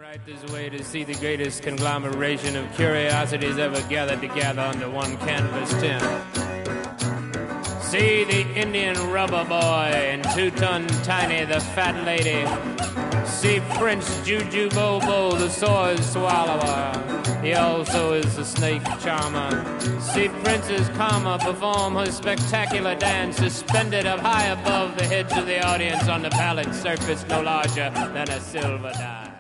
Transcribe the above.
right this way to see the greatest conglomeration of curiosities ever gathered together under one canvas tent. See the Indian rubber boy and 2-ton Tiny the fat lady. See Prince Juju Bobo the sword swallower. He also is the snake charmer. See Princess Karma perform her spectacular dance suspended up high above the heads of the audience on the pallid surface no larger than a silver dime.